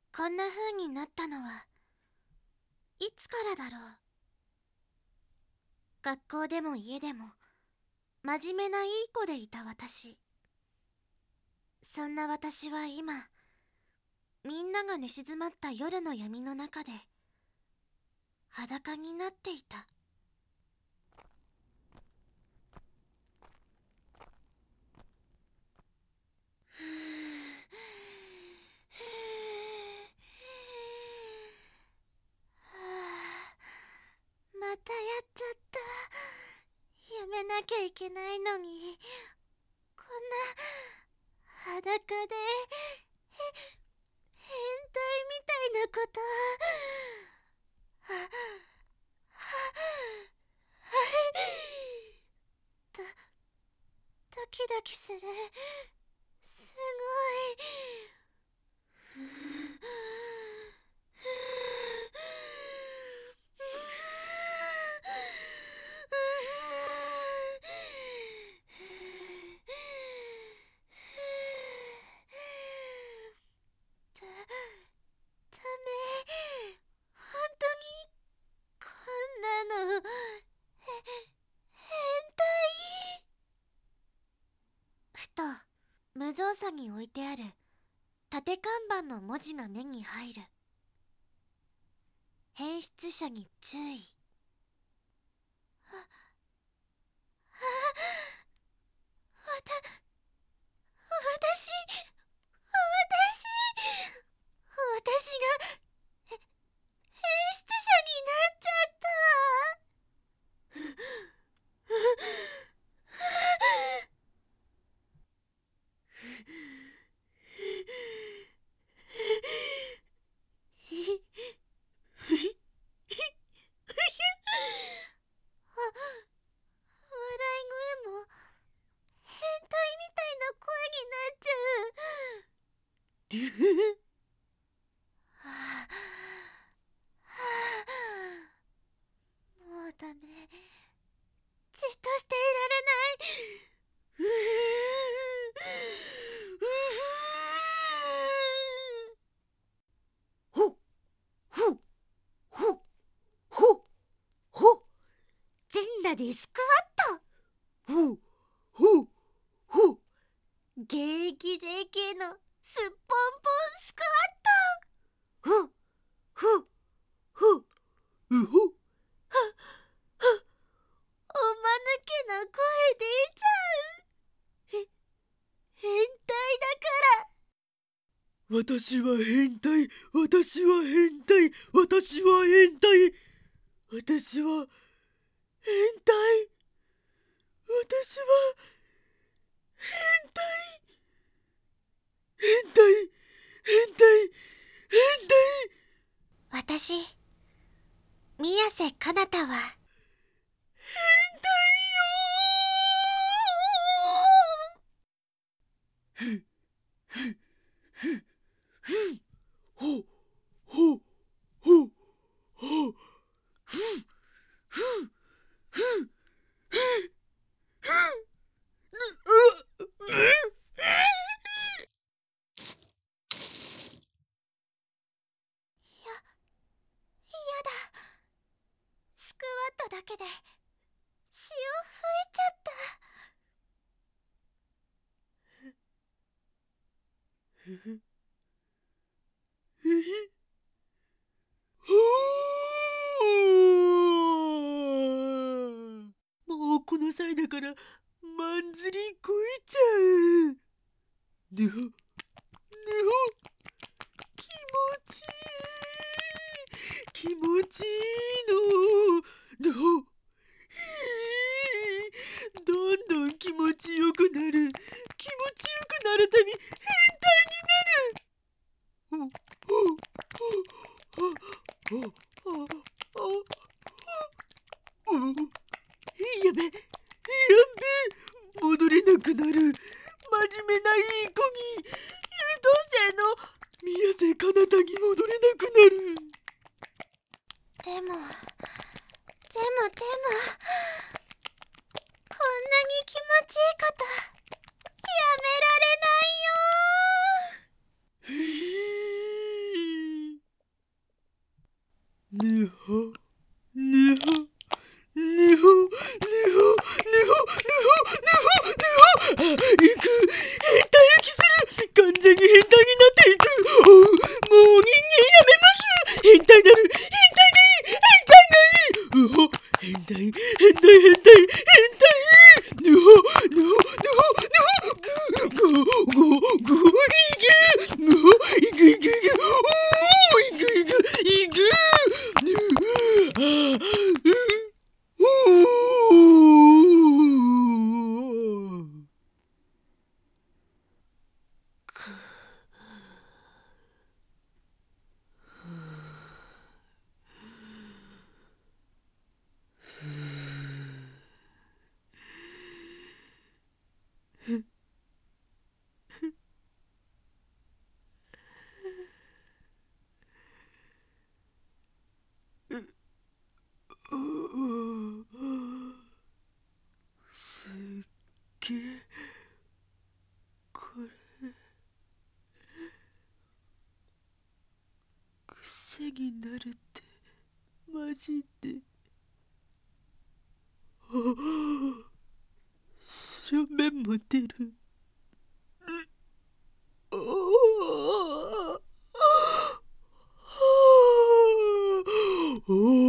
こんな風になったのはいつからだろう。学校でも家でも真面目ないい子でいた私。そんな私は今、みんなが寝静まった夜の闇の中で裸になっていた。またやっちゃった。やめなきゃいけないのに、こんな裸で変態みたいなこと。ドキドキする。すごい。ダメ。本当にこんなの変態。ふと無造作に置いてある縦看板の文字が目に入る。変質者に注意。私が変質者になっちゃった。笑い声も変態みたいな声になっちゃう。はあ、もうダメ。じっとしていられない。 ほっほっほっほっほっ。 全裸でスクワット。 ほっほっほっ。 現役 JK のすっぽんぽんスクワット。 ほっほっほっうほっ。 おまぬけな声出ちゃう。変態だから。 私は変態、私は変態、私は変態、私は変態、私は変態、変態、変態、変態。 私、宮瀬かなたは変態よー。ほほほほふふふやだ。スクワットだけで血を吹いちゃった。 もうこの際だからまんずりこいちゃう。でほでほ、気持ちいい、気持ちいいの。でほ、どんどん気持ちよくなる、気持ちよくなるたび変態になる。やべ、やべ、戻れなくなる。真面目ないい子に、優等生の宮瀬かなたに戻れなくなる。 でもこんなに気持ちいいことやめられないよ。 これ癖になるってマジで。白目も出る。お